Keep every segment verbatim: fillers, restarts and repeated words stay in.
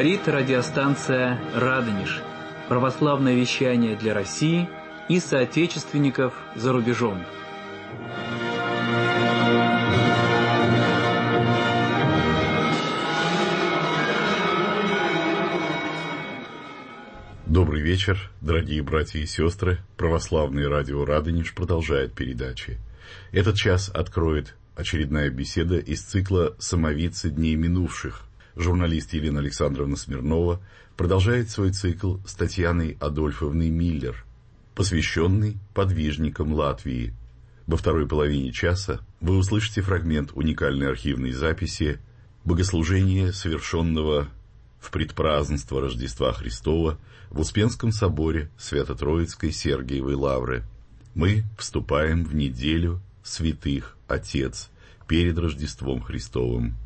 Говорит радиостанция «Радонеж». Православное вещание для России и соотечественников за рубежом. Добрый вечер, дорогие братья и сестры. Православное радио «Радонеж» продолжает передачи. Этот час откроет очередная беседа из цикла «Самовидцы дней минувших». Журналист Елена Александровна Смирнова продолжает свой цикл с Татьяной Адольфовной Миллер, посвященный подвижникам Латвии. Во второй половине часа вы услышите фрагмент уникальной архивной записи богослужения, совершенного в предпразднество Рождества Христова в Успенском соборе Свято-Троицкой Сергиевой Лавры. Мы вступаем в неделю святых Отец перед Рождеством Христовым.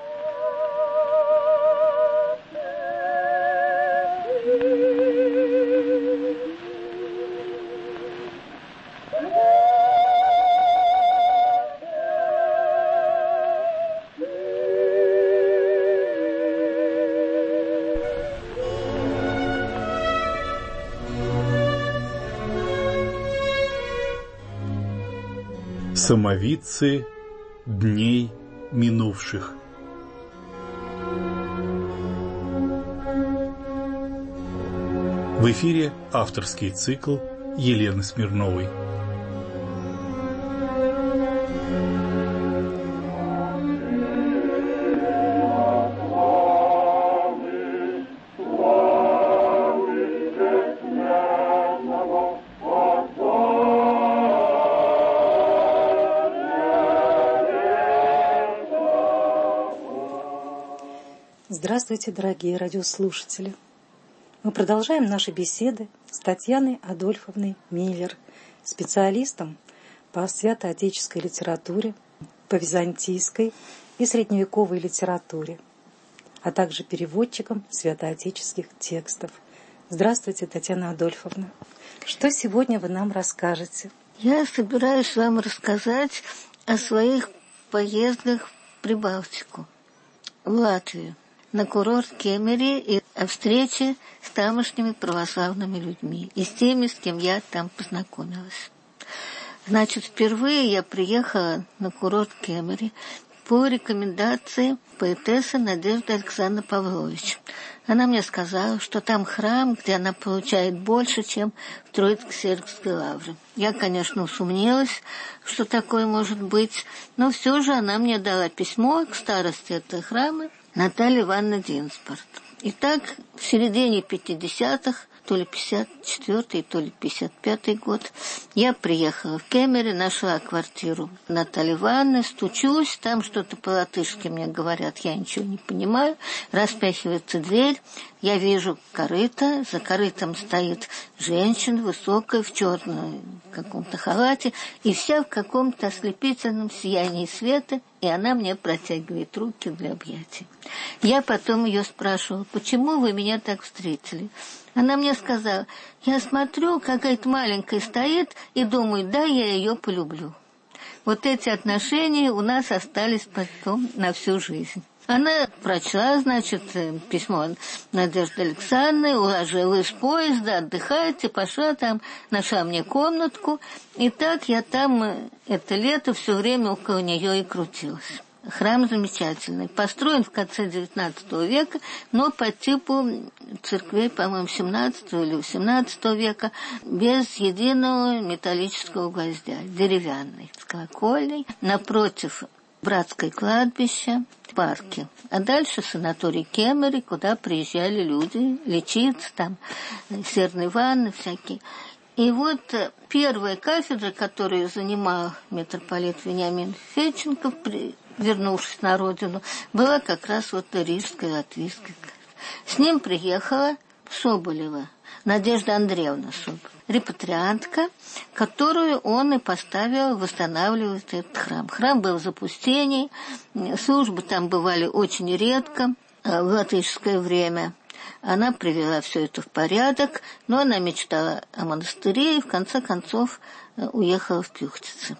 Самовидцы дней минувших. В эфире авторский цикл Елены Смирновой. Здравствуйте, дорогие радиослушатели! Мы продолжаем наши беседы с Татьяной Адольфовной Миллер, специалистом по святоотеческой литературе, по византийской и средневековой литературе, а также переводчиком святоотеческих текстов. Здравствуйте, Татьяна Адольфовна! Что сегодня вы нам расскажете? Я собираюсь вам рассказать о своих поездках в Прибалтику, в Латвию, на курорт Кемере и о встрече с тамошними православными людьми и с теми, с кем я там познакомилась. Значит, впервые я приехала на курорт Кемере по рекомендации поэтессы Надежды Александровны Павлович. Она мне сказала, что там храм, где она получает больше, чем в Троицко-Сергиевской лавре. Я, конечно, усомнилась, что такое может быть, но все же она мне дала письмо к старости этого храма, Наталья Ивановна Динспорт. Итак, в середине пятидесятых, то ли пятьдесят четвёртый, то ли пятьдесят пятый год, я приехала в Кемере, нашла квартиру Натальи Ивановны, стучусь, там что-то по-латышски мне говорят, я ничего не понимаю, распахивается дверь, я вижу корыто, за корытом стоит женщина высокая в черном каком-то халате, и вся в каком-то ослепительном сиянии света, и она мне протягивает руки для объятий. Я потом ее спрашивала, почему вы меня так встретили? Она мне сказала, я смотрю, какая-то маленькая стоит, и думаю, да, я ее полюблю. Вот эти отношения у нас остались потом на всю жизнь. Она прочла, значит, письмо Надежды Александровны, уложила из поезда, отдыхайте, пошла там, нашла мне комнатку. И так я там это лето все время около нее и крутилась. Храм замечательный, построен в конце девятнадцатого века, но по типу церквей, по-моему, семнадцатого или восемнадцатого века, без единого металлического гвоздя, деревянный, с колокольней, напротив братское кладбище, парки. А дальше санаторий Кемере, куда приезжали люди лечиться, там серные ванны всякие. И вот первая кафедра, которую занимал митрополит Вениамин Федченков, вернувшись на родину, была как раз вот рижская, латвийская. С ним приехала Соболева, Надежда Андреевна Соболева, репатриантка, которую он и поставил восстанавливать этот храм. Храм был в запустении, службы там бывали очень редко в латышское время. Она привела все это в порядок, но она мечтала о монастыре и в конце концов уехала в Пюхтице.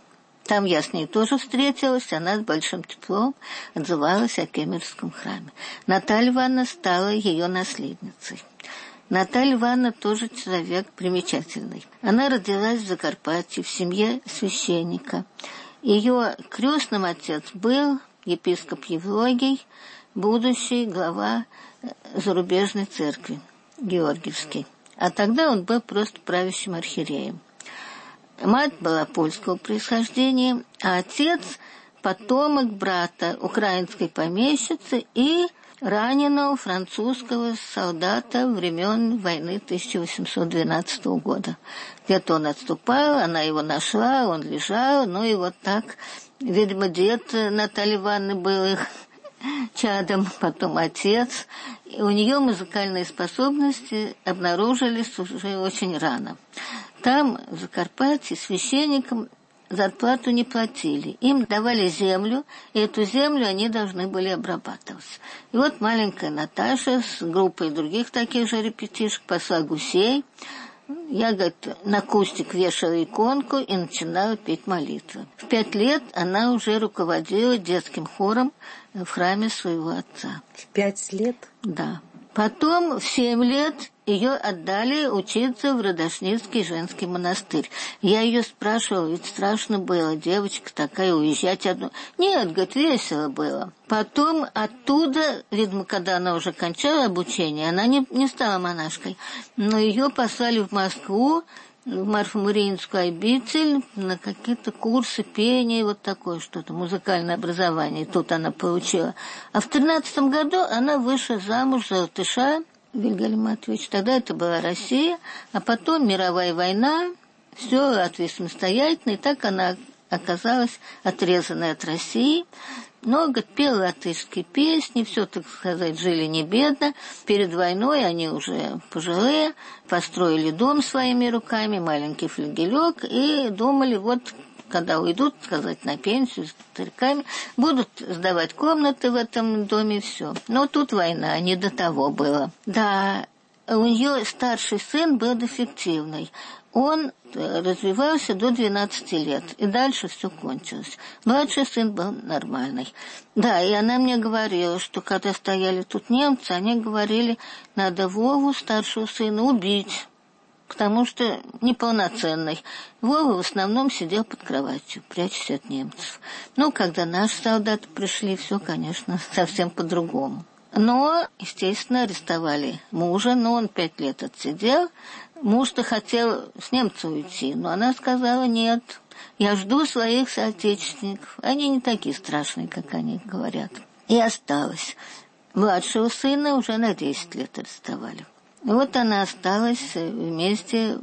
Там я с ней тоже встретилась, она с большим теплом отзывалась о Кемеровском храме. Наталья Ивановна стала ее наследницей. Наталья Ивановна тоже человек примечательный. Она родилась в Закарпатье в семье священника. Ее крестным отец был епископ Евлогий, будущий глава зарубежной церкви, Георгиевский. А тогда он был просто правящим архиереем. Мать была польского происхождения, а отец – потомок брата украинской помещицы и раненого французского солдата времен войны тысяча восемьсот двенадцатого года. Где-то он отступал, она его нашла, он лежал, ну и вот так, видимо, дед Натальи Ивановны был их чадом, потом отец. И у нее музыкальные способности обнаружились уже очень рано. Там, в Закарпатье, священникам зарплату не платили. Им давали землю, и эту землю они должны были обрабатывать. И вот маленькая Наташа с группой других таких же ребятишек пасла гусей. Я, говорит, на кустик вешала иконку и начинала петь молитвы. В пять лет она уже руководила детским хором в храме своего отца. В пять лет? Да. Потом в семь лет ее отдали учиться в Радошницкий женский монастырь. Я ее спрашивала, ведь страшно было, девочка такая, уезжать одну. Нет, говорит, весело было. Потом оттуда, видимо, когда она уже кончала обучение, она не, не стала монашкой, но ее послали в Москву, в Марфо-Мариинскую обитель, на какие-то курсы пения, вот такое что-то, музыкальное образование. Тут она получила. А в тринадцатом году она вышла замуж за латыша Вильгельма Матвеевича. Тогда это была Россия, а потом мировая война, все, Латвия самостоятельная, и так она оказалась отрезанной от России. Много пела латышские песни, все, так сказать, жили не бедно. Перед войной они уже пожилые, построили дом своими руками, маленький флигелек, и думали, вот, когда уйдут, сказать, на пенсию с стариками, будут сдавать комнаты в этом доме, все. Но тут война, не до того было. Да, у нее старший сын был дефективный. Он развивался до двенадцати лет, и дальше все кончилось. Младший сын был нормальный. Да, и она мне говорила, что когда стояли тут немцы, они говорили, надо Вову, старшего сына, убить, потому что неполноценный. Вова в основном сидел под кроватью, прячась от немцев. Ну, когда наши солдаты пришли, все, конечно, совсем по-другому. Но, естественно, арестовали мужа, но он пять лет отсидел. Муж-то хотел с немца уйти, но она сказала, нет, я жду своих соотечественников. Они не такие страшные, как они говорят. И осталась. Младшего сына уже на десять лет арестовали. И вот она осталась вместе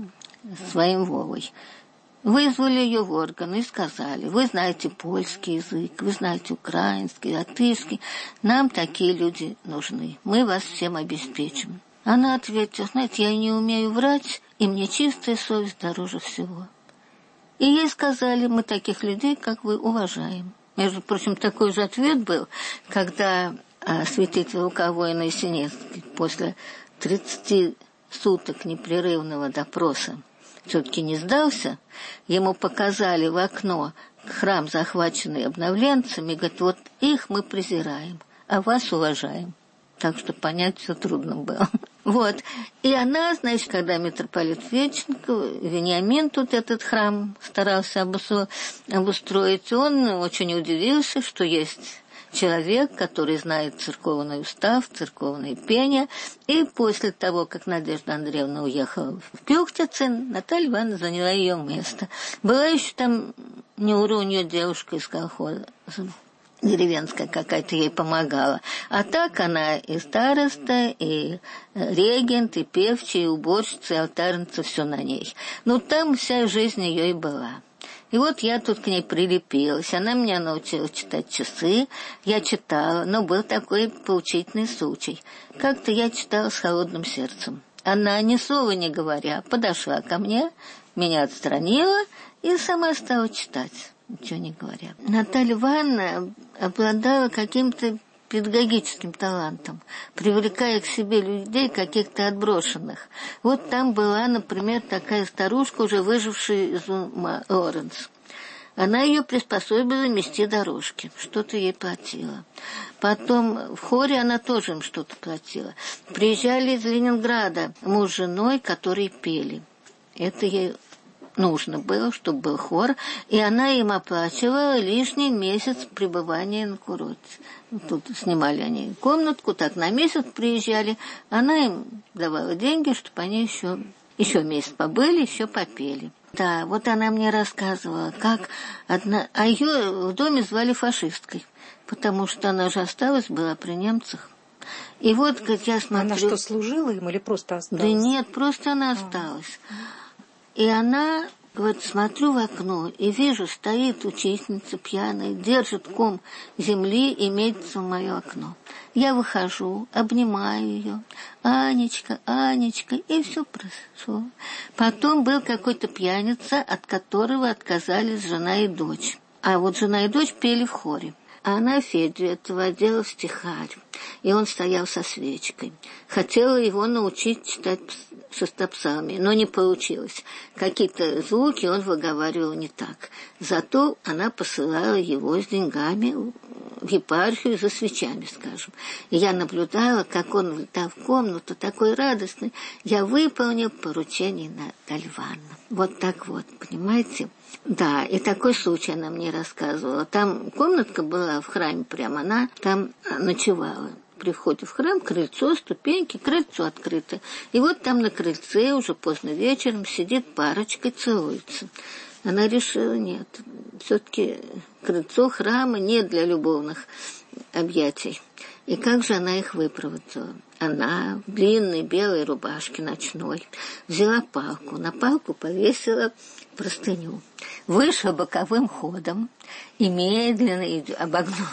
с своим Вовой. Вызвали ее в органы и сказали, вы знаете польский язык, вы знаете украинский, латышский, нам такие люди нужны, мы вас всем обеспечим. Она ответила, знаете, я не умею врать, и мне чистая совесть дороже всего. И ей сказали, мы таких людей, как вы, уважаем. Между прочим, такой же ответ был, когда а, святитель Луковой Насинецкий после тридцати суток непрерывного допроса все-таки не сдался, ему показали в окно храм, захваченный обновленцами, и говорит, вот их мы презираем, а вас уважаем. Так что понять все трудно было. Вот. И она, значит, когда митрополит Веченко, Вениамин тут этот храм старался обустроить, он очень удивился, что есть человек, который знает церковный устав, церковное пение. И после того, как Надежда Андреевна уехала в Пюхтицын, Наталья Ивановна заняла ее место. Была еще там неуронья девушка из колхоза, деревенская какая-то, ей помогала. А так она и староста, и регент, и певчая, и уборщица, и алтарница, все на ней. Ну, там вся жизнь ее и была. И вот я тут к ней прилепилась. Она меня научила читать часы. Я читала, но был такой поучительный случай. Как-то я читала с холодным сердцем. Она, ни слова не говоря, подошла ко мне, меня отстранила и сама стала читать, ничего не говоря. Наталья Ивановна обладала каким-то педагогическим талантом, привлекая к себе людей каких-то отброшенных. Вот там была, например, такая старушка, уже выжившая из ума, Лоренс. Она ее приспособила мести дорожки, что-то ей платила. Потом в хоре она тоже им что-то платила. Приезжали из Ленинграда муж с женой, которые пели. Это ей нужно было, чтобы был хор, и она им оплачивала лишний месяц пребывания на курорте. Тут снимали они комнатку, так на месяц приезжали, она им давала деньги, чтобы они еще, еще месяц побыли, еще попели. Да, вот она мне рассказывала, как одна, а ее в доме звали фашисткой, потому что она же осталась, была при немцах. И вот, как я смотрю... Она что, служила им или просто осталась? Да нет, просто она осталась. И она, вот смотрю в окно и вижу, стоит учительница пьяная, держит ком земли и метится в мое окно. Я выхожу, обнимаю ее. Анечка, Анечка, и все прошло. Потом был какой-то пьяница, от которого отказались жена и дочь. А вот жена и дочь пели в хоре. А она Федю этого одела в стихарь, и он стоял со свечкой. Хотела его научить читать шестопсалмие, но не получилось. Какие-то звуки он выговаривал не так. Зато она посылала его с деньгами в епархию за свечами, скажем. И я наблюдала, как он влетал в комнату, такой радостный. Я выполнил поручение Натальи Ивановны. Вот так вот, понимаете? Да, и такой случай она мне рассказывала. Там комнатка была в храме прямо, она там ночевала. При входе в храм крыльцо, ступеньки, крыльцо открыто. И вот там на крыльце уже поздно вечером сидит парочка и целуется. Она решила, нет, все-таки крыльцо храма не для любовных объятий. И как же она их выпроводила? Она в длинной белой рубашке ночной взяла палку, на палку повесила простыню, вышла боковым ходом и медленно обогнула.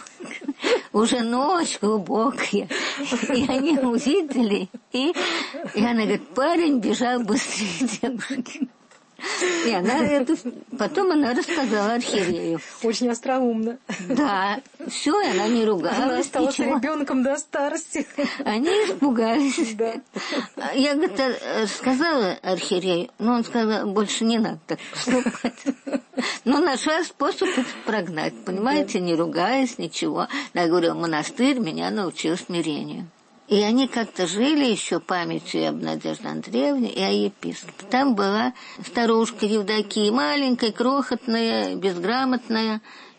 Уже ночь глубокая, и они увидели, и, и она говорит, парень бежал быстрее девушки. И она это... Потом она рассказала архиерею. Очень остроумно. Да, все, и она не ругалась. Она осталась ничего. Ребенком до старости. Они испугались. Да. Я, говорит, рассказала архиерею, но он сказал, больше не надо так поступать. Но нашла способ их прогнать, понимаете, не ругаясь, ничего. Я говорю, монастырь меня научил смирению. И они как-то жили еще памятью об Надежде Андреевне и о епископе. Там была старушка Евдокия, маленькая, крохотная, безграмотная,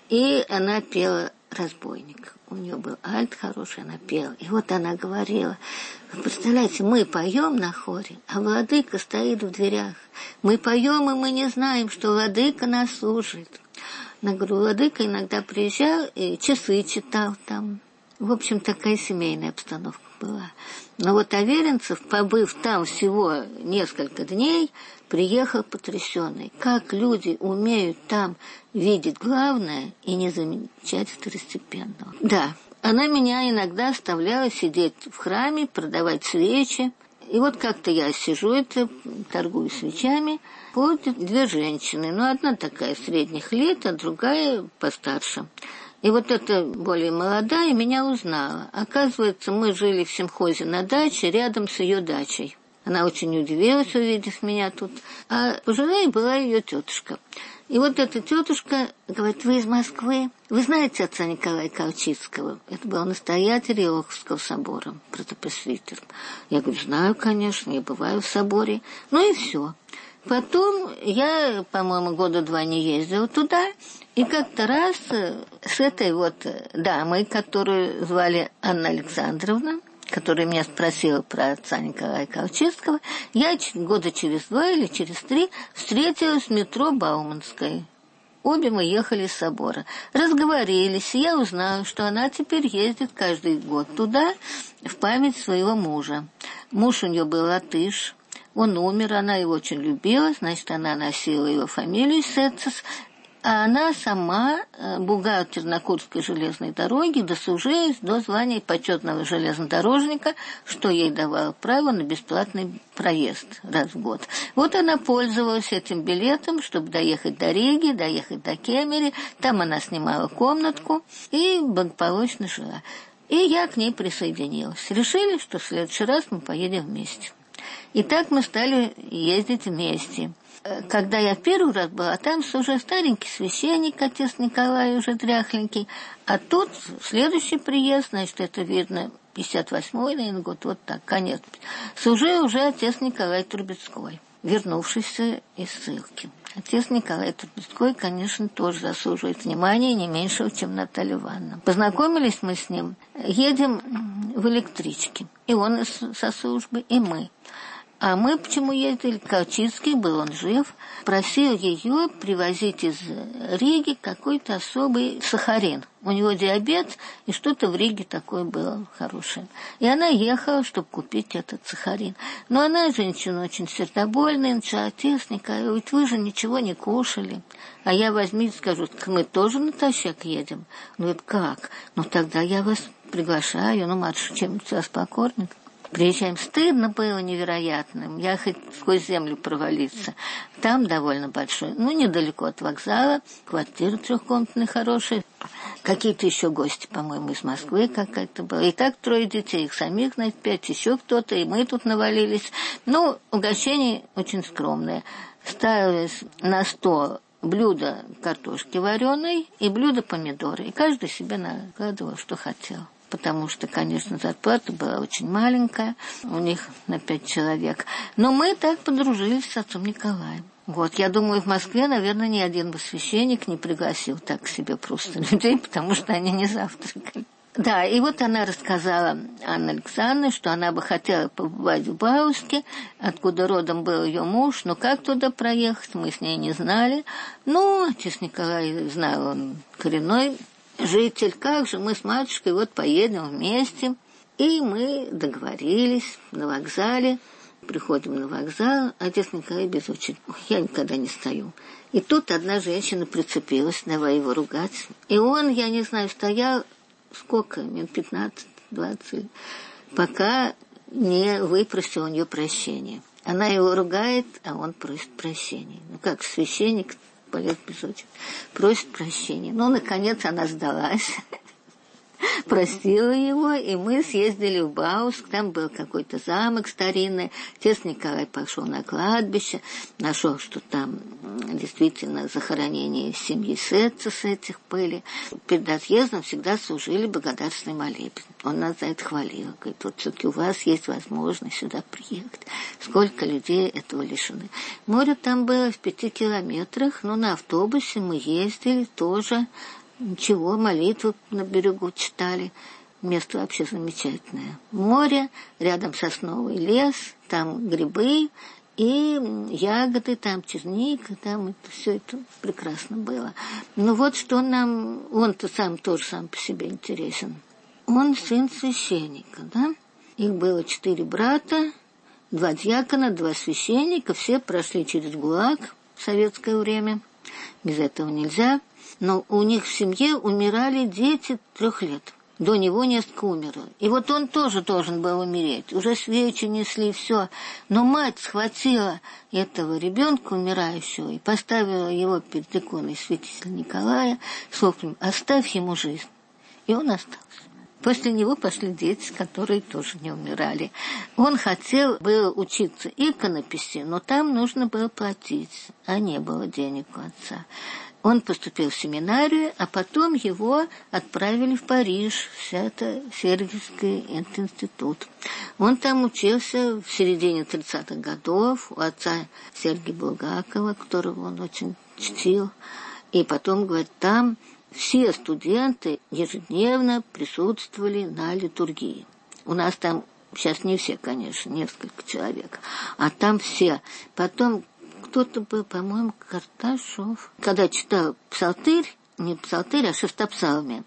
и она пела «Разбойник». У нее был альт хороший, она пела. И вот она говорила, вы представляете, мы поем на хоре, а владыка стоит в дверях. Мы поем, и мы не знаем, что владыка нас служит. Она говорю, владыка иногда приезжал и часы читал там. В общем, такая семейная обстановка была. Но вот Аверинцев, побыв там всего несколько дней, приехал потрясенный. Как люди умеют там видеть главное и не замечать второстепенного. Да, она меня иногда оставляла сидеть в храме, продавать свечи. И вот как-то я сижу, это, торгую свечами, ходят две женщины. Ну, одна такая средних лет, а другая постарше. И вот эта более молодая меня узнала. Оказывается, мы жили в сельхозе на даче, рядом с ее дачей. Она очень удивилась, увидев меня тут. А пожилая была ее тетушка. И вот эта тетушка говорит, вы из Москвы? Вы знаете отца Николая Колчицкого? Это был настоятель Иоковского собора, протопресвитер. Я говорю, знаю, конечно, я бываю в соборе. Ну и все. Потом я, по-моему, года два не ездила туда, и как-то раз с этой вот дамой, которую звали Анна Александровна, которая меня спросила про отца Николая Колчицкого, я года через два или через три встретилась в метро Бауманской. Обе мы ехали с собора. Разговорились, и я узнала, что она теперь ездит каждый год туда в память своего мужа. Муж у нее был латыш. Он умер, она его очень любила, значит, она носила его фамилию Сецес, а она сама бухгалтер на Курской железной дороге, дослужилась до звания почетного железнодорожника, что ей давало право на бесплатный проезд раз в год. Вот она пользовалась этим билетом, чтобы доехать до Риги, доехать до Кемери, там она снимала комнатку и благополучно жила. И я к ней присоединилась. Решили, что в следующий раз мы поедем вместе. И так мы стали ездить вместе. Когда я первый раз была, там уже старенький священник, отец Николай, уже дряхленький. А тут следующий приезд, значит, это видно, пятьдесят восьмой, наверное, год, вот так, конец. Служил уже отец Николай Трубецкой, вернувшийся из ссылки. Отец Николай Трубецкой, конечно, тоже заслуживает внимания не меньшего, чем Наталья Ивановна. Познакомились мы с ним, едем в электричке. И он со службы, и мы. А мы почему ездили? Калчицкий был, он жив. Просил ее привозить из Риги какой-то особый сахарин. У него диабет, и что-то в Риге такое было хорошее. И она ехала, чтобы купить этот сахарин. Но она, женщина очень сердобольная, начала: отец Николай, ведь вы же ничего не кушали. А я возьми и скажу: так мы тоже натощак едем. Ну, это как? Ну, тогда я вас приглашаю, ну, матушка чем-нибудь вас покормит. Приезжаем, стыдно было невероятным. Я хоть сквозь землю провалиться. Там довольно большой, ну, недалеко от вокзала, квартира трехкомнатная хорошая. Какие-то еще гости, по-моему, из Москвы какая-то была. И так трое детей, их самих, значит, пять, еще кто-то, и мы тут навалились. Ну, угощение очень скромное. Ставилось на стол блюдо картошки вареной и блюдо помидоры. И каждый себе накладывал, что хотел. Потому что, конечно, зарплата была очень маленькая, у них на пять человек. Но мы так подружились с отцом Николаем. Вот, я думаю, в Москве, наверное, ни один бы священник не пригласил так к себе просто людей, потому что они не завтракали. Да, и вот она рассказала, Анна Александровна, что она бы хотела побывать в Бауске, откуда родом был ее муж, но как туда проехать, мы с ней не знали. Ну, отец Николай знал, он коренной житель, как же мы с матушкой вот поедем вместе. И мы договорились на вокзале. Приходим на вокзал, отец Николай без очереди. Я никогда не стою. И тут одна женщина прицепилась, давай его ругать. И он, я не знаю, стоял сколько, минут пятнадцать-двадцать, пока не выпросил у нее прощения. Она его ругает, а он просит прощения. Ну как священник полез без очереди, просит прощения. Ну, наконец, она сдалась, простила его, и мы съездили в Бауск. Там был какой-то замок старинный. Отец Николай пошел на кладбище, нашел, что там действительно захоронение семьи Сетца с этих были. Перед отъездом всегда служили благодарственный молебен. Он нас за это хвалил. Говорит, вот все-таки у вас есть возможность сюда приехать. Сколько людей этого лишены. Море там было в пяти километрах, но на автобусе мы ездили тоже. Ничего, молитву на берегу читали. Место вообще замечательное. Море, рядом сосновый лес, там грибы и ягоды, там черника, там это, все это прекрасно было. Ну вот что нам, он-то сам тоже сам по себе интересен. Он сын священника, да? Их было четыре брата, два дьякона, два священника, все прошли через ГУЛАГ в советское время. Без этого нельзя. Но у них в семье умирали дети трех лет. До него несколько умерло. И вот он тоже должен был умереть. Уже свечи несли, все. Но мать схватила этого ребенка умирающего и поставила его перед иконой святителя Николая с воплем: «Оставь ему жизнь». И он остался. После него пошли дети, которые тоже не умирали. Он хотел было учиться иконописи, но там нужно было платить, а не было денег у отца. Он поступил в семинарию, а потом его отправили в Париж, в Свято-Сергиевский институт. Он там учился в середине тридцатых годов у отца Сергия Булгакова, которого он очень чтил. И потом, говорит, там все студенты ежедневно присутствовали на литургии. У нас там, сейчас не все, конечно, несколько человек, а там все. Потом кто-то был, по-моему, Карташов. Когда читал псалтырь, не псалтырь, а шестопсалмие,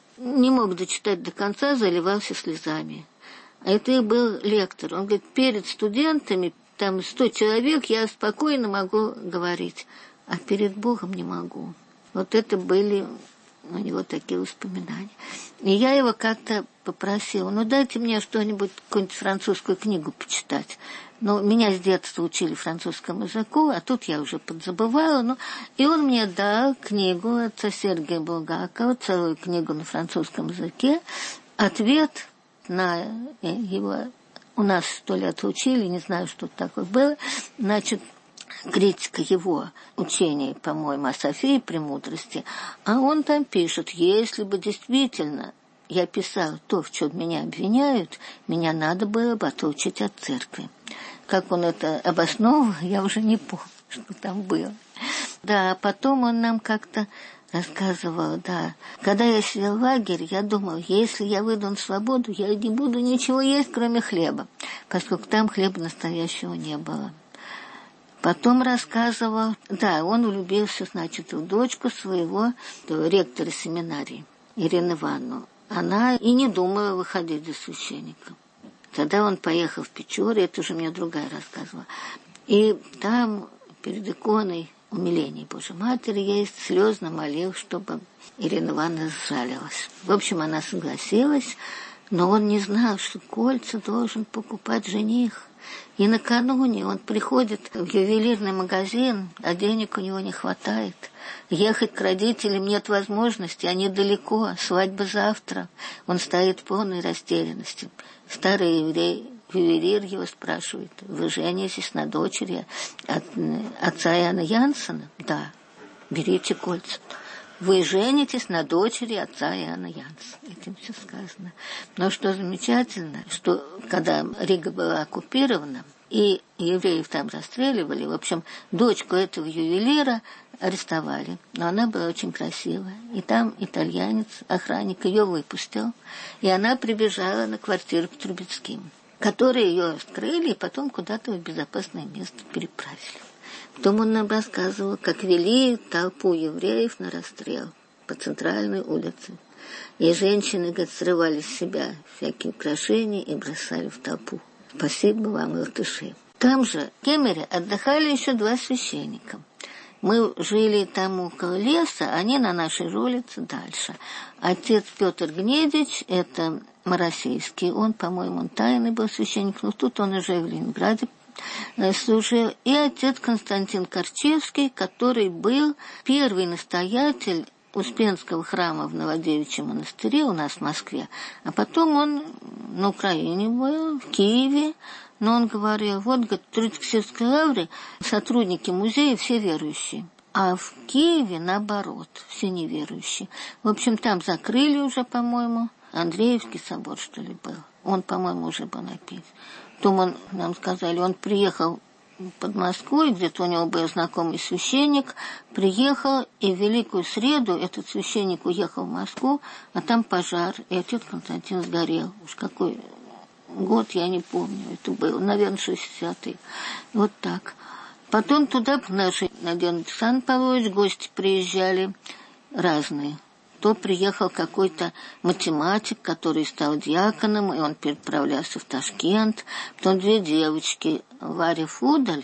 не мог дочитать до конца, заливался слезами. А это и был лектор. Он говорит, перед студентами, там сто человек, я спокойно могу говорить, а перед Богом не могу. Вот это были у него такие воспоминания. И я его как-то попросила, ну дайте мне что-нибудь, какую-нибудь французскую книгу почитать. Ну, меня с детства учили французскому языку, а тут я уже подзабывала. Ну, и он мне дал книгу отца Сергия Булгакова, целую книгу на французском языке, ответ на его... У нас сто лет учили, не знаю, что такое было. Значит, критика его учения, по-моему, о Софии Премудрости, а он там пишет, если бы действительно я писал то, в чем меня обвиняют, меня надо было бы отучить от церкви. Как он это обосновывал, я уже не помню, что там было. Да, потом он нам как-то рассказывал, да. Когда я сидел в лагере, я думал, если я выйду на свободу, я не буду ничего есть, кроме хлеба, поскольку там хлеба настоящего не было. Потом рассказывал, да, он влюбился, значит, в дочку своего ректора семинарии, Ирину Ивановну. Она и не думала выходить за священника. Тогда он поехал в Печоры, это уже мне другая рассказывала. И там, перед иконой умиления Божьей Матери, я слезно молил, чтобы Ирина Ивановна сжалилась. В общем, она согласилась, но он не знал, что кольца должен покупать жених. И накануне он приходит в ювелирный магазин, а денег у него не хватает. Ехать к родителям нет возможности, они далеко, свадьба завтра. Он стоит в полной растерянности. Старый еврей, ювелир его спрашивает, вы женитесь на дочери от отца Иоанна Янсена? Да, берите кольца. Вы женитесь на дочери отца Иоанна Янсена. Этим все сказано. Но что замечательно, что когда Рига была оккупирована, и евреев там расстреливали, в общем, дочку этого ювелира арестовали. Но она была очень красивая. И там итальянец, охранник, ее выпустил. И она прибежала на квартиру к Трубецким, которые ее открыли и потом куда-то в безопасное место переправили. Потом он нам рассказывал, как вели толпу евреев на расстрел по центральной улице. И женщины, говорит, срывали с себя всякие украшения и бросали в толпу. Спасибо вам, латыши. Там же в Кемере отдыхали еще два священника. Мы жили там около леса, они на нашей улице дальше. Отец Петр Гнедич, это Моросейский, он, по-моему, он тайный был священник, но тут он уже в Ленинграде служил. И отец Константин Корчевский, который был первый настоятель Успенского храма в Новодевичьем монастыре у нас в Москве. А потом он на Украине был, в Киеве. Но он говорил, вот, говорит, в Троицко-Сельской лавре сотрудники музея все верующие. А в Киеве, наоборот, все неверующие. В общем, там закрыли уже, по-моему, Андреевский собор, что ли, был. Он, по-моему, уже был написан. Потом он, нам сказали, он приехал под Москву, и где-то у него был знакомый священник, приехал, и в Великую Среду этот священник уехал в Москву, а там пожар, и отец Константин сгорел. Уж какой год, я не помню, это был, наверное, шестидесятый. Вот так. Потом туда наши, Надежда Александр Павлович, гости приезжали разные. То приехал какой-то математик, который стал диаконом, и он переправлялся в Ташкент. Потом две девочки, Варя Фудаль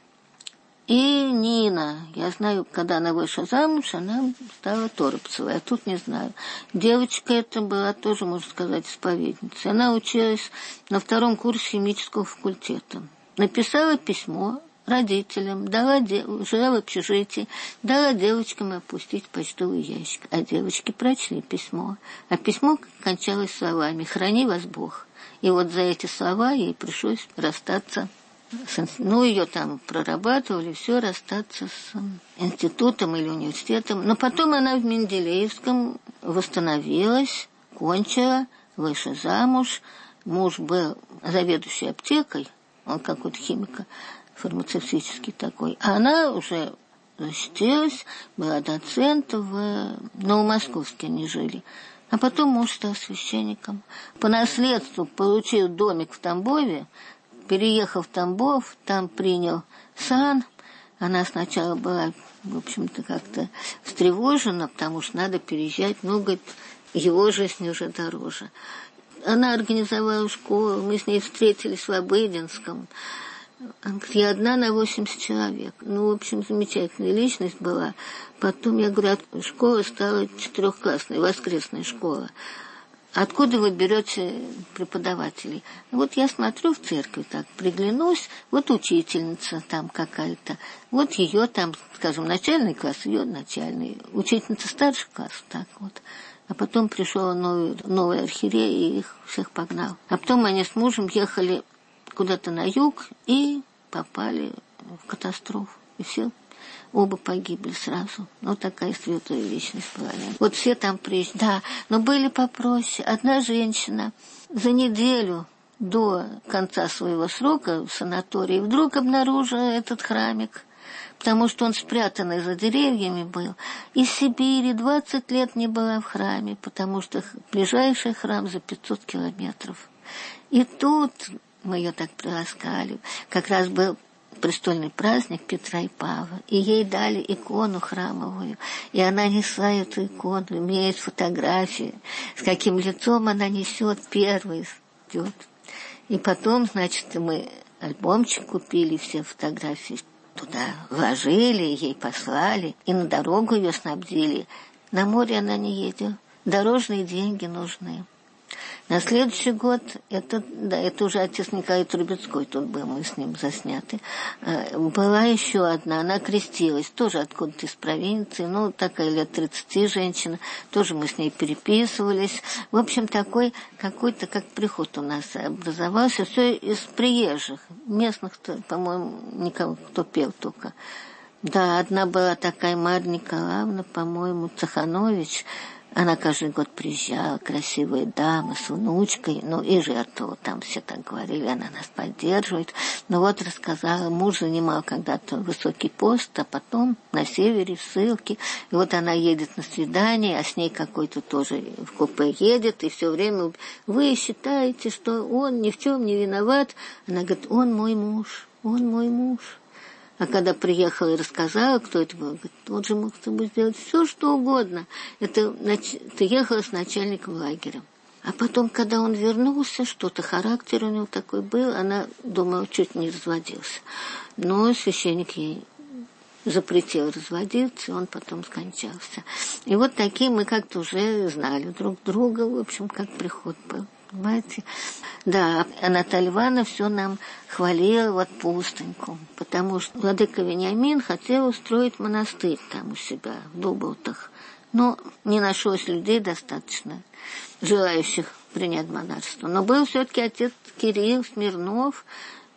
и Нина. Я знаю, когда она вышла замуж, она стала Торопцевой, а тут не знаю. Девочка эта была тоже, можно сказать, исповедницей. Она училась на втором курсе химического факультета. Написала письмо родителям, дала де... жила в общежитии, дала девочкам опустить в почтовый ящик. А девочки прочли письмо. А письмо кончалось словами «Храни вас Бог». И вот за эти слова ей пришлось расстаться с... Ну, ее там прорабатывали, все, расстаться с институтом или университетом. Но потом она в Менделеевском восстановилась, кончила, вышла замуж. Муж был заведующий аптекой, он какой-то химик, фармацевтический такой. А она уже защитилась, была доцент в Новомосковске, они жили. А потом муж стал священником. По наследству получил домик в Тамбове, переехал в Тамбов, там принял сан. Она сначала была, в общем-то, как-то встревожена, потому что надо переезжать, ну, говорит, его жизнь уже дороже. Она организовала школу, мы с ней встретились в Обыденском. Я одна на восемьдесят человек. Ну, в общем, замечательная личность была. Потом, я говорю, школа стала четырехклассной, воскресная школа. Откуда вы берете преподавателей? Вот я смотрю в церкви, так, приглянусь, вот учительница там какая-то, вот ее там, скажем, начальный класс, ее начальный, учительница старший класс, так вот. А потом пришел новый, новый архиерей и их всех погнал. А потом они с мужем ехали куда-то на юг и попали в катастрофу. И все, оба погибли сразу. Вот такая святая личность была. Вот все там приезжали. Да, но были попроще. Одна женщина за неделю до конца своего срока в санатории вдруг обнаружила этот храмик, потому что он спрятанный за деревьями был. Из Сибири двадцать лет не была в храме, потому что ближайший храм за пятьсот километров. И тут мы ее так приласкали. Как раз был престольный праздник Петра и Павла, и ей дали икону храмовую, и она несла эту икону, имеет фотографии, с каким лицом она несет первый, идет. И потом, значит, мы альбомчик купили, все фотографии туда вложили, ей послали, и на дорогу ее снабдили. На море она не едет, дорожные деньги нужны. На следующий год, это, да, это уже отец Николай Трубецкой, тут был, мы с ним засняты, была еще одна, она крестилась, тоже откуда-то из провинции, ну, такая лет тридцати женщина, тоже мы с ней переписывались. В общем, такой какой-то, как приход у нас образовался, все из приезжих, местных-то, по-моему, никого, кто пел только. Да, одна была такая Марья Николаевна, по-моему, Цеханович. Она каждый год приезжала, красивая дама с внучкой, ну и жертвовала, там все так говорили, она нас поддерживает. Но вот рассказала, муж занимал когда-то высокий пост, а потом на севере, в ссылке. И вот она едет на свидание, а с ней какой-то тоже в купе едет, и все время, вы считаете, что он ни в чем не виноват? Она говорит, он мой муж, он мой муж. А когда приехала и рассказала, кто это был, говорит, он же мог с тобой сделать все, что угодно. Это ты ехала с начальником лагеря. А потом, когда он вернулся, что-то характер у него такой был, она, думала, чуть не разводился. Но священник ей запретил разводиться, и он потом скончался. И вот такие мы как-то уже знали друг друга, в общем, как приход был. Понимаете? Да, а Наталья Ивановна все нам хвалила вот пустыньку, потому что владыка Вениамин хотел устроить монастырь там у себя, в Дубовтах, но не нашлось людей достаточно, желающих принять монашество. Но был все-таки отец Кирилл Смирнов,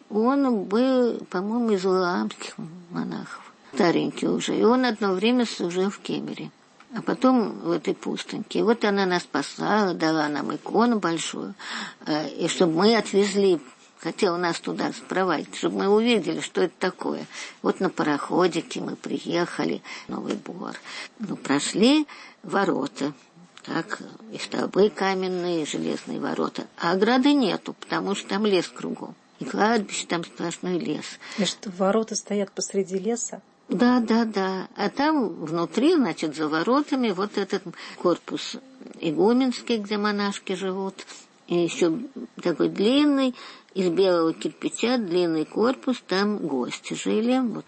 он был, по-моему, из валаамских монахов, старенький уже, и он одно время служил в Кемере. А потом в этой пустыньке. И вот она нас послала, дала нам икону большую, и чтобы мы отвезли, хотела нас туда спровадить, чтобы мы увидели, что это такое. Вот на пароходике мы приехали, Новый Бор. Ну, прошли ворота, так, и столбы каменные, и железные ворота. А ограды нету, потому что там лес кругом. И кладбище, там сплошной лес. И что, ворота стоят посреди леса? Да, да, да. А там внутри, значит, за воротами вот этот корпус игуменский, где монашки живут. И еще такой длинный, из белого кирпича, длинный корпус, там гости жили. Вот.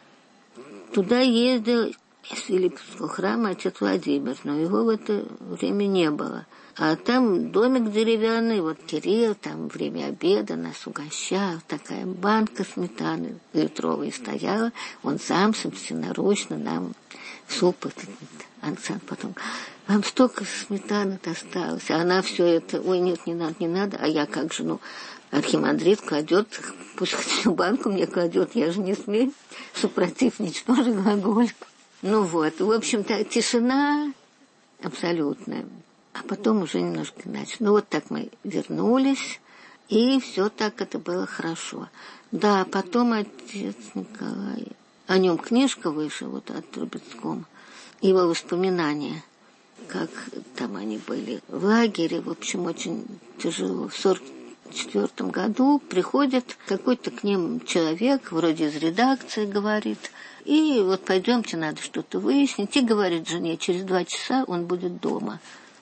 Туда ездил из Филипповского храма отец Владимир, но его в это время не было. А там домик деревянный, вот Кирилл, там время обеда нас угощал, такая банка сметаны литровая стояла, он сам собственноручно нам суп этот, Ансан потом, вам столько сметаны досталось, а она все это, ой, нет, не надо, не надо, а я как же, ну, архимандрит кладет, пусть всю банку мне кладет, я же не смею, супротив ничтоже глаголь. Ну вот, в общем-то, тишина абсолютная. А потом уже немножко иначе. Ну, вот так мы вернулись, и все так это было хорошо. Да, потом отец Николай... О нем книжка вышла, вот от Трубецкого. Его воспоминания, как там они были в лагере. В общем, очень тяжело. В сорок четвёртом году приходит какой-то к ним человек, вроде из редакции, говорит... И вот пойдемте, надо что-то выяснить. И говорит жене, через два часа он будет дома.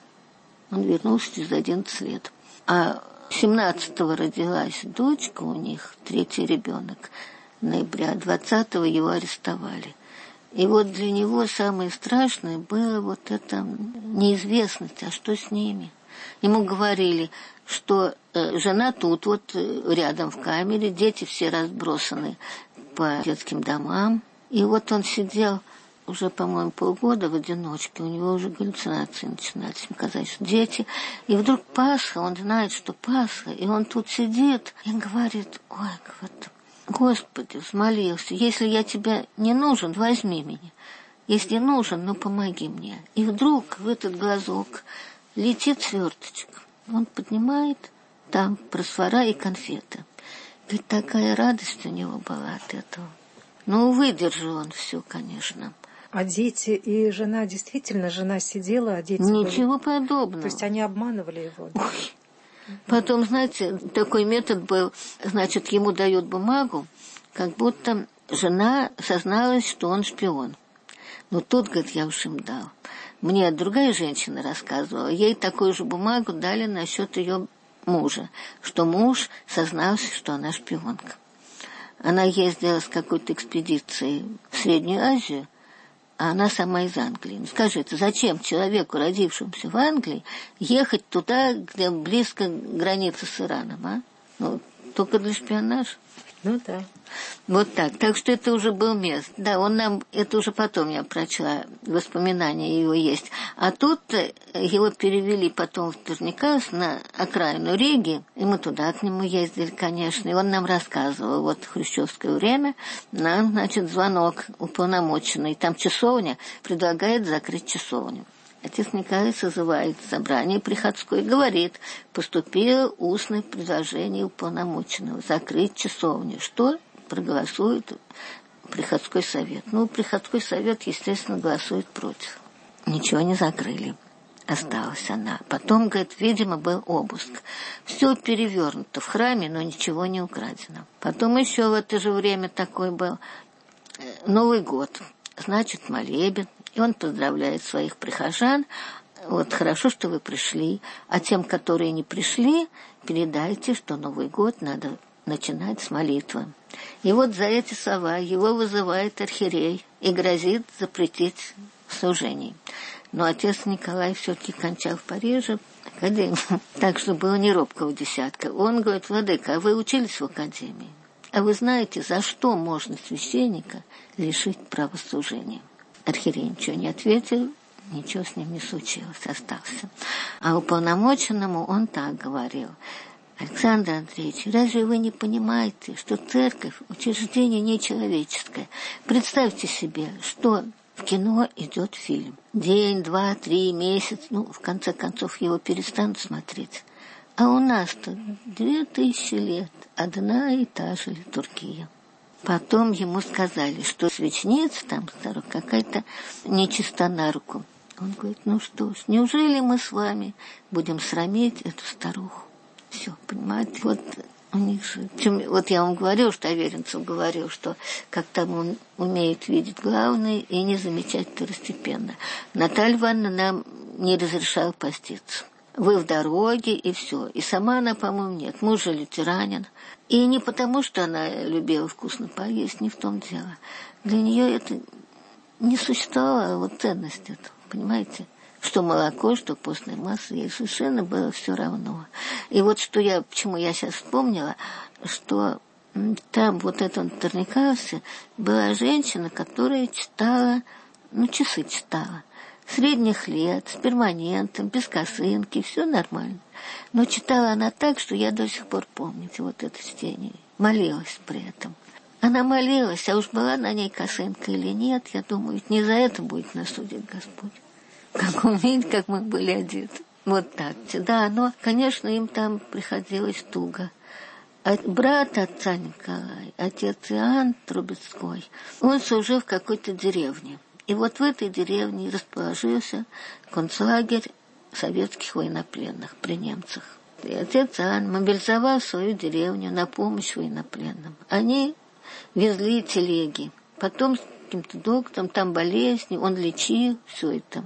Он вернулся через одиннадцать лет. А семнадцатого родилась дочка у них, третий ребенок, ноября, двадцатого его арестовали. И вот для него самое страшное было вот эта неизвестность, а что с ними. Ему говорили, что э, жена тут, вот рядом в камере, дети все разбросаны по детским домам. И вот он сидел уже, по-моему, полгода в одиночке, у него уже галлюцинации начинались, мне казалось, что дети. И вдруг Пасха, он знает, что Пасха, и он тут сидит и говорит: ой, вот, Господи, взмолился, если я тебе не нужен, возьми меня. Если нужен, ну помоги мне. И вдруг в этот глазок летит сверточек. Он поднимает, там просфора и конфеты. Ведь такая радость у него была от этого. Ну, выдержал он все, конечно. А дети и жена, действительно, жена сидела, а дети Ничего были... подобного. То есть они обманывали его? Да? Ой. Потом, знаете, такой метод был, значит, ему дают бумагу, как будто жена созналась, что он шпион. Но тут, говорит, я уж им дал. Мне другая женщина рассказывала, ей такую же бумагу дали насчет ее мужа, что муж сознался, что она шпионка. Она ездила с какой-то экспедицией в Среднюю Азию, а она сама из Англии. Ну, скажите, зачем человеку, родившемуся в Англии, ехать туда, где близко граница с Ираном, а? Ну, только для шпионажа. Ну да. Вот так. Так что это уже был мест. Да, он нам... Это уже потом я прочла. Воспоминания его есть. А тут его перевели потом в Турникас на окраину Риги. И мы туда к нему ездили, конечно. И он нам рассказывал. Вот в хрущевское время нам, значит, звонок уполномоченный. Там часовня предлагает закрыть часовню. Отец Николай созывает собрание приходское и говорит: поступило устное предложение уполномоченного закрыть часовню. Что проголосует приходской совет? Ну, приходской совет, естественно, голосует против. Ничего не закрыли. Осталась она. Потом, говорит, видимо, был обыск. Все перевернуто в храме, но ничего не украдено. Потом еще в это же время такой был Новый год. Значит, молебен. И он поздравляет своих прихожан. Вот хорошо, что вы пришли. А тем, которые не пришли, передайте, что Новый год надо начинать с молитвы. И вот за эти слова его вызывает архиерей и грозит запретить служение. Но отец Николай все-таки кончал в Париже академию. Так что было не робкого десятка. Он говорит: владыка, а вы учились в академии? А вы знаете, за что можно священника лишить права служения? Архиерей ничего не ответил, ничего с ним не случилось, остался. А уполномоченному он так говорил: Александр Андреевич, разве вы не понимаете, что церковь – учреждение нечеловеческое? Представьте себе, что в кино идет фильм. День, два, три, месяц, ну, в конце концов, его перестанут смотреть. А у нас-то две тысячи лет одна и та же литургия. Потом ему сказали, что свечница там какая-то нечиста на руку. Он говорит: ну что ж, неужели мы с вами будем срамить эту старуху? Все, понимаете, вот у них же... Вот я вам говорил, что Аверинцев говорил, что как там он умеет видеть главное и не замечать второстепенно. Наталья Ивановна нам не разрешала поститься. Вы в дороге, и все. И сама она, по-моему, нет. Муж же лютеранин. И не потому, что она любила вкусно поесть, не в том дело. Для нее это не существовало, вот ценность этого, понимаете? Что молоко, что постное масло, ей совершенно было все равно. И вот что я, почему я сейчас вспомнила, что там вот этом Турникаусе была женщина, которая читала, ну, часы читала. Средних лет, с перманентом, без косынки, все нормально. Но читала она так, что я до сих пор помню вот это чтение. Молилась при этом. Она молилась, а уж была на ней косынка или нет, я думаю, ведь не за это будет нас судить Господь. Как увидеть, как мы были одеты. Вот так. Да, но, конечно, им там приходилось туго. А брат отца Николая, отец Иоанн Трубецкой, он служил в какой-то деревне. И вот в этой деревне расположился концлагерь советских военнопленных при немцах. И отец Иоанн мобилизовал свою деревню на помощь военнопленным. Они везли телеги. Потом с каким-то доктором, там болезни, он лечил все это.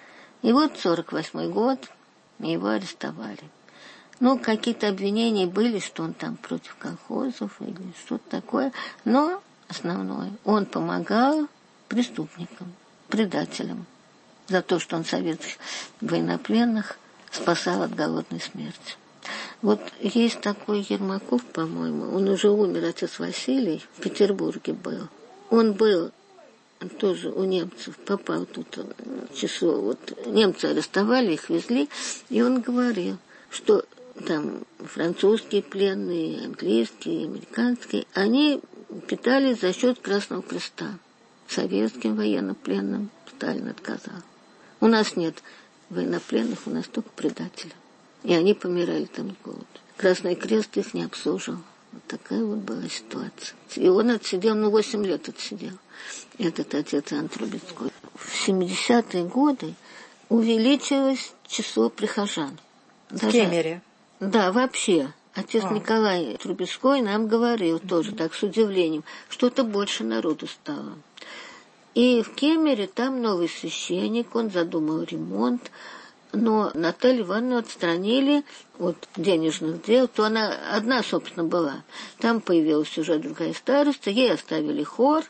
И вот сорок восьмой год его арестовали. Ну, какие-то обвинения были, что он там против колхозов или что-то такое. Но основное, он помогал преступникам, предателям, за то, что он советских военнопленных спасал от голодной смерти. Вот есть такой Ермаков, по-моему, он уже умер, отец Василий, в Петербурге был. Он был тоже у немцев попал тут число. Вот немцы арестовали, их везли, и он говорил, что там французские пленные, английские, американские, они питались за счет Красного Креста. Советским военнопленным Сталин отказал. У нас нет военнопленных, у нас только предатели. И они помирали там с голоду. Красный Крест их не обслуживал. Вот такая вот была ситуация. И он отсидел, ну, восемь лет отсидел, этот отец Иоанн Трубецкой. В семидесятые годы увеличилось число прихожан. В Кемере? Да, вообще. Отец а. Николай Трубецкой нам говорил mm-hmm. тоже так с удивлением, что-то больше народу стало. И в Кемере там новый священник, он задумал ремонт, но Наталью Ивановну отстранили от денежных дел, то она одна, собственно, была. Там появилась уже другая староста, ей оставили хор,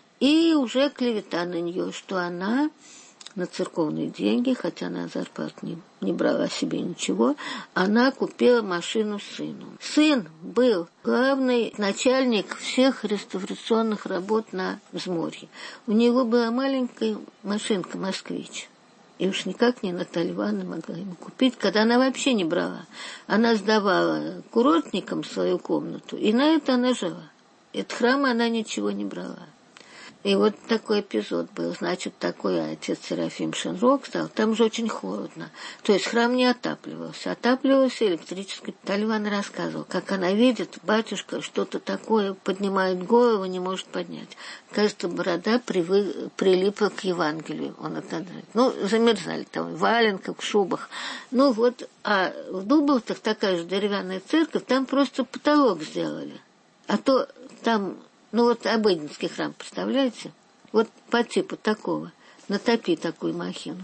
и уже клевета на нее, что она на церковные деньги, хотя она зарплат не, не брала себе ничего, она купила машину сыну. Сын был главный начальник всех реставрационных работ на взморье. У него была маленькая машинка «Москвич». И уж никак не Наталья Ивановна могла ему купить, когда она вообще не брала. Она сдавала курортникам свою комнату, и на это она жила. От храма она ничего не брала. И вот такой эпизод был. Значит, такой отец Серафим Шенрок стал. Там же очень холодно. То есть храм не отапливался. Отапливался электрической. Тальван рассказывал, как она видит, батюшка что-то такое поднимает голову, не может поднять. Кажется, борода привы... прилипла к Евангелию. Он это... Ну, замерзали там в валенках, в шубах. Ну вот, а в Дубовцах такая же деревянная церковь, там просто потолок сделали. А то там... Ну вот Обыденский храм, представляете? Вот по типу такого. Натопи такую махину.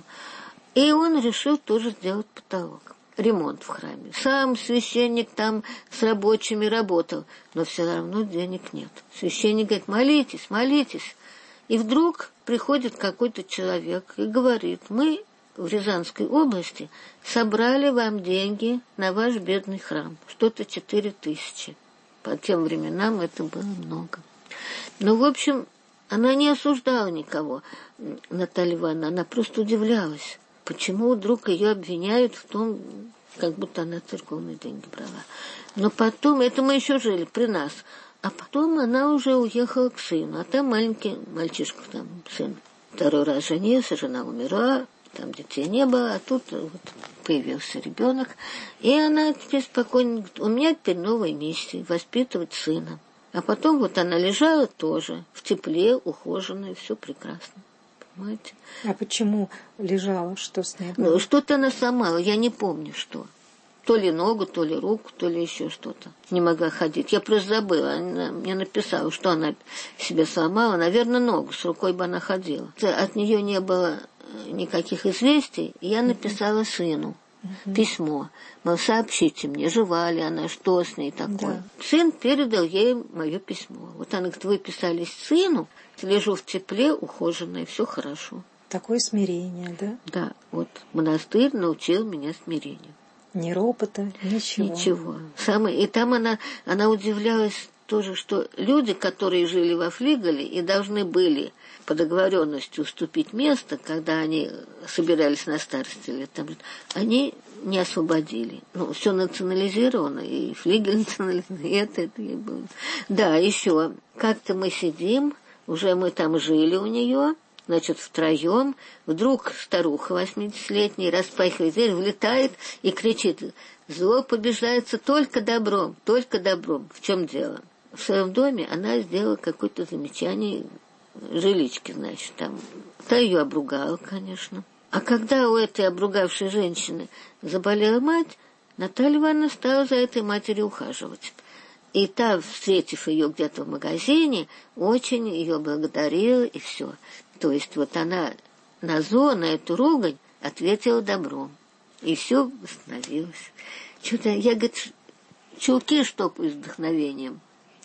И он решил тоже сделать потолок. Ремонт в храме. Сам священник там с рабочими работал, но все равно денег нет. Священник говорит, молитесь, молитесь. И вдруг приходит какой-то человек и говорит, мы в Рязанской области собрали вам деньги на ваш бедный храм. Что-то четыре тысячи. По тем временам это было много. Ну, в общем, она не осуждала никого, Наталья Ивановна, она просто удивлялась, почему вдруг ее обвиняют в том, как будто она церковные деньги брала. Но потом, это мы еще жили при нас, а потом она уже уехала к сыну, а там маленький мальчишка, там сын второй раз женился, жена умерла, там детей не было, а тут вот появился ребенок, и она теперь спокойно говорит, у меня теперь новая миссия, воспитывать сына. А потом вот она лежала тоже, в тепле, ухоженная, все прекрасно. Понимаете? А почему лежала? Что с ней было? Ну, что-то она сломала, я не помню, что. То ли ногу, то ли руку, то ли еще что-то. Не могла ходить. Я просто забыла. Она мне написала, что она себе сломала. Наверное, ногу. С рукой бы она ходила. От нее не было никаких известий. И я написала uh-huh. сыну uh-huh. письмо. Мол, сообщите мне, жива ли она, что с ней такое. Да. Сын передал ей мое письмо. Вот она говорит, вы писали сыну, лежу в тепле, ухоженная, все хорошо. Такое смирение, да? Да, вот монастырь научил меня смирению. Ни ропота, ничего. Ничего. Самое... И там она, она удивлялась тоже, что люди, которые жили во Флигале и должны были по договоренности уступить место, когда они собирались на старости лет, там, они не освободили. Ну, все национализировано, и Флигель национализирован, и это, это и было. Да, еще, как-то мы сидим, уже мы там жили у нее, значит, втроем, вдруг старуха восьмидесятилетняя распахивает дверь, влетает и кричит, зло побеждается только добром, только добром. В чем дело? В своем доме она сделала какое-то замечание жилички, значит, там. Та ее обругала, конечно. А когда у этой обругавшей женщины заболела мать, Наталья Ивановна стала за этой матерью ухаживать. И та, встретив ее где-то в магазине, очень ее благодарила, и все. То есть вот она на зло, на эту ругань ответила добром. И все восстановилось. Что-то, я, говорит, чулки штопаю с вдохновением.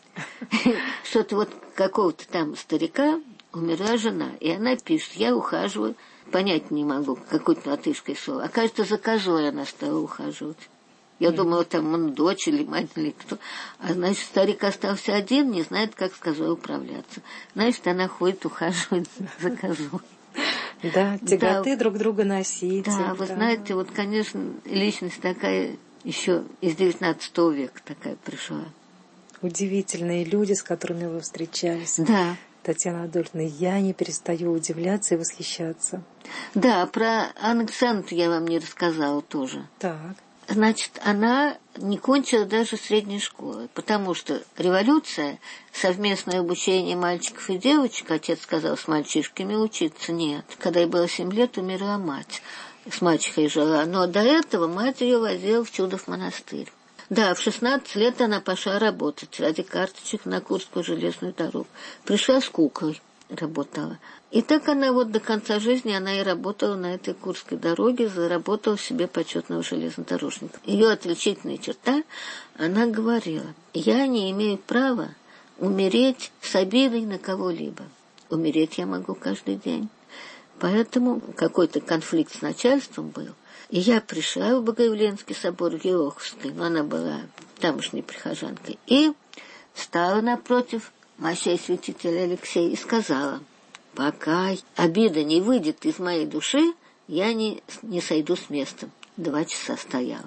Что-то вот какого-то там старика умерла жена, и она пишет, я ухаживаю, понять не могу, какой-то латышское слово. А кажется, за козой она стала ухаживать. Я mm. думала, там он дочь или мать, или кто. А, значит, старик остался один, не знает, как с козой управляться. Значит, она ходит, ухаживает за козой. Да, тяготы друг друга носить. Да, вы знаете, вот, конечно, личность такая еще из девятнадцатого века такая пришла. Удивительные люди, с которыми вы встречались. Да. Татьяна Адольфовна, я не перестаю удивляться и восхищаться. Да, про Александру я вам не рассказала тоже. Так. Значит, она не кончила даже средней школы, потому что революция, совместное обучение мальчиков и девочек, отец сказал, с мальчишками учиться нет. Когда ей было семь лет, умерла мать, с мачехой жила, но до этого мать ее возила в Чудов монастырь. Да, в шестнадцать лет она пошла работать ради карточек на Курскую железную дорогу. Пришла с куклой, работала. И так она вот до конца жизни, она и работала на этой Курской дороге, заработала себе почетного железнодорожника. Ее отличительная черта, она говорила, я не имею права умереть с обидой на кого-либо. Умереть я могу каждый день. Поэтому какой-то конфликт с начальством был. И я пришла в Богоявленский собор в Елоховской, но она была тамошней прихожанкой, и стала напротив мощей святителя Алексея и сказала, пока обида не выйдет из моей души, я не, не сойду с места. Два часа стояла.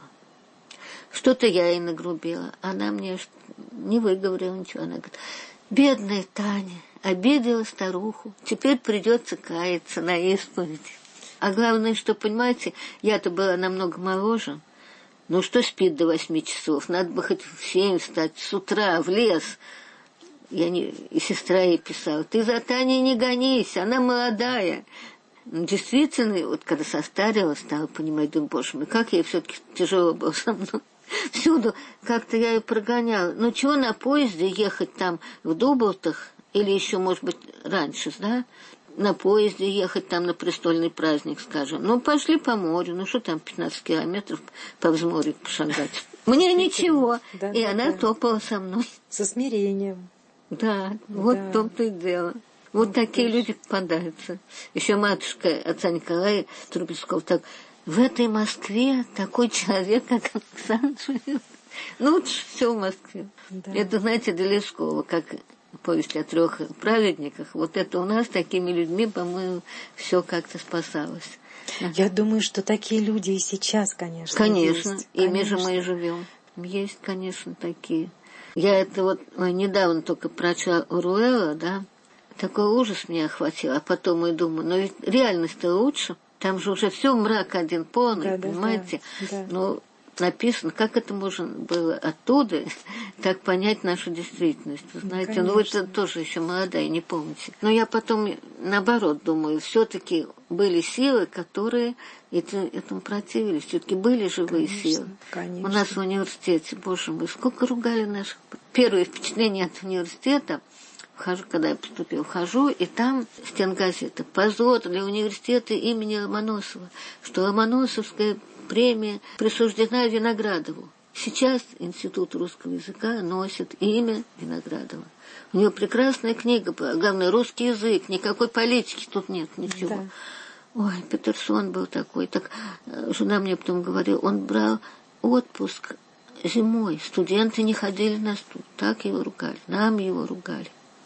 Что-то я ей нагрубила. Она мне не выговорила ничего. Она говорит, бедная Таня, обидела старуху, теперь придется каяться на исповеди. А главное, что, понимаете, я-то была намного моложе. Ну, что спит до восьми часов? Надо бы хоть в семь встать, с утра в лес. Я не... И сестра ей писала, ты за Таней не гонись, она молодая. Действительно, вот когда состарилась, стала понимать, думаю, боже мой, как ей все-таки тяжело было со мной. Всюду как-то я ее прогоняла. Ну, чего на поезде ехать там в Дублтах, или еще, может быть, раньше, да? На поезде ехать там на престольный праздник, скажем. Ну, пошли по морю, ну, что там, пятнадцать километров по взморью пошагать. Мне ничего. Да, и да, она да. топала со мной. Со смирением. Да, вот Да. в том-то и дело. Вот Ну, такие конечно. люди попадаются. Еще матушка отца Николая Трубецкого так, в этой Москве такой человек, как Александр, живет. Ну, лучше все в Москве. Да. Это, знаете, для Лескова, как повесть о трех праведниках. Вот это у нас такими людьми, по-моему, все как-то спасалось. Я думаю, что такие люди и сейчас, конечно, Конечно, есть. ими же Конечно. мы и живем. Есть, конечно, такие. Я это вот ой, недавно только прочла Оруэлла, да, такой ужас меня охватил, а потом и думаю, но ведь реальность-то лучше, там же уже все мрак один полный, Да, да, понимаете? да, да. Ну, написано, как это можно было оттуда так понять нашу действительность. Вы знаете, ну, ну вы -то тоже еще молодая, не помните. Но я потом, наоборот, думаю, все-таки были силы, которые это, этому противились. Все-таки были живые конечно, силы. Конечно. У нас в университете, боже мой, сколько ругали наших... Первое впечатление от университета, вхожу, когда я поступила, вхожу, и там стенгазета «Позор для университета имени Ломоносова», что Ломоносовская премия присуждена Виноградову. Сейчас Институт русского языка носит имя Виноградова. У него прекрасная книга была, главное, русский язык, никакой политики тут нет, ничего. Да. Ой, Петерсон был такой. Так жена мне потом говорила, он брал отпуск зимой, студенты не ходили на студ, так его ругали, нам его ругали.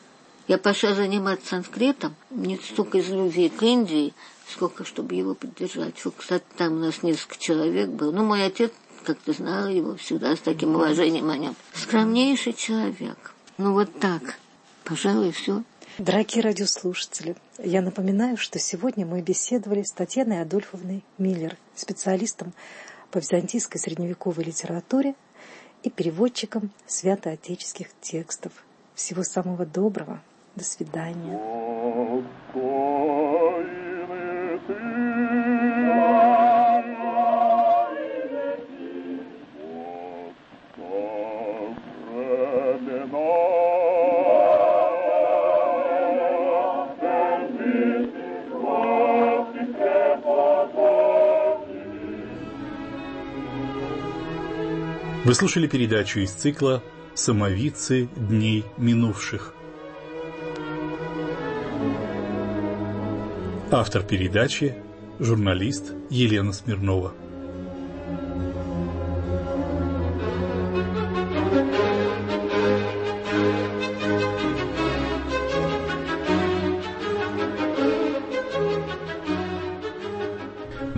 Я пошла заниматься санскритом, не столько из любви к Индии, сколько, чтобы его поддержать. Кстати, там у нас несколько человек было. Ну, мой отец, как ты знала, его всегда с таким уважением о нем. Скромнейший человек. Ну, вот так. Пожалуй, все. Дорогие радиослушатели, я напоминаю, что сегодня мы беседовали с Татьяной Адольфовной Миллер, специалистом по византийской средневековой литературе и переводчиком святоотеческих текстов. Всего самого доброго. До свидания. Вы слушали передачу из цикла «Самовидцы дней минувших». Автор передачи – журналист Елена Смирнова.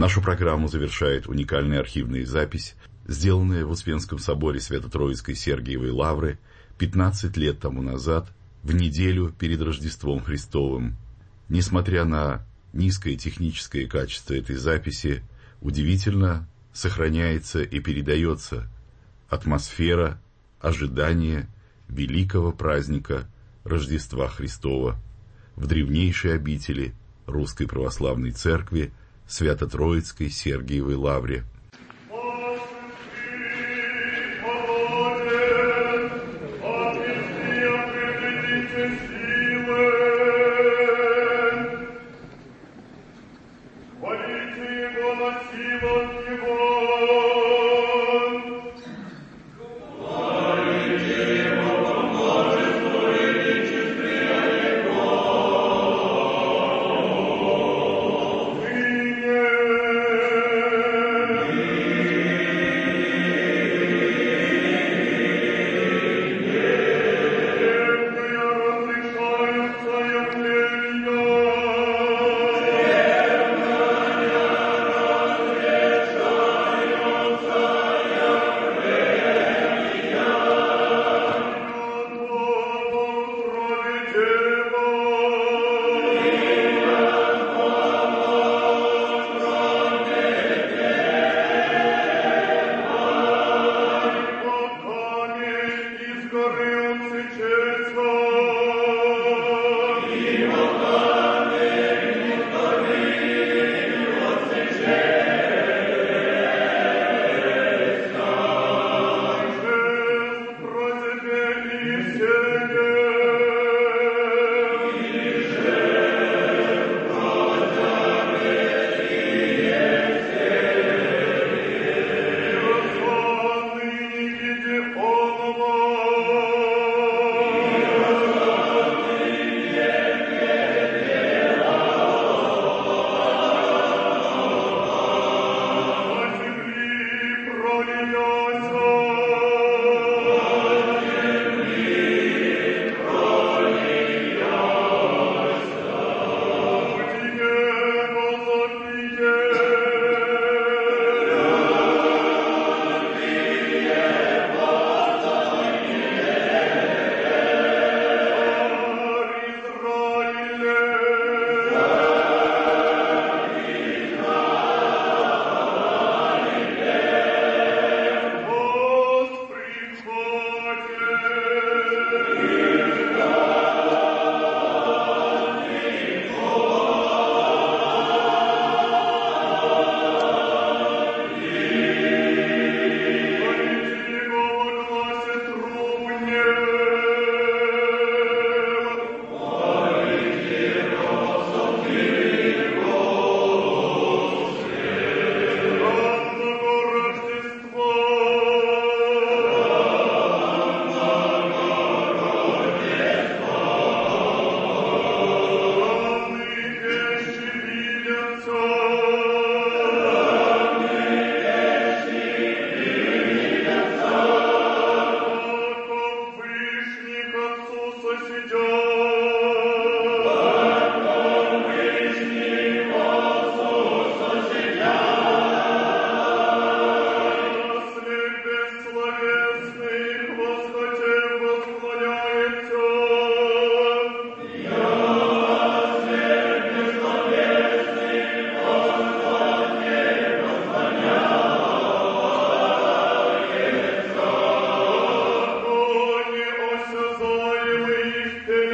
Нашу программу завершает уникальная архивная запись, сделанная в Успенском соборе Свято-Троицкой Сергиевой Лавры пятнадцать лет тому назад, в неделю перед Рождеством Христовым. Несмотря на низкое техническое качество этой записи, удивительно сохраняется и передается атмосфера ожидания великого праздника Рождества Христова в древнейшей обители Русской Православной Церкви Свято-Троицкой Сергиевой Лавре. Ты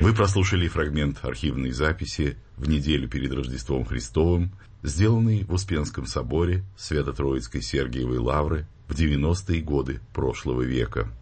Вы прослушали фрагмент архивной записи в неделю перед Рождеством Христовым, сделанный в Успенском соборе Свято-Троицкой Сергиевой Лавры в девяностые годы прошлого века.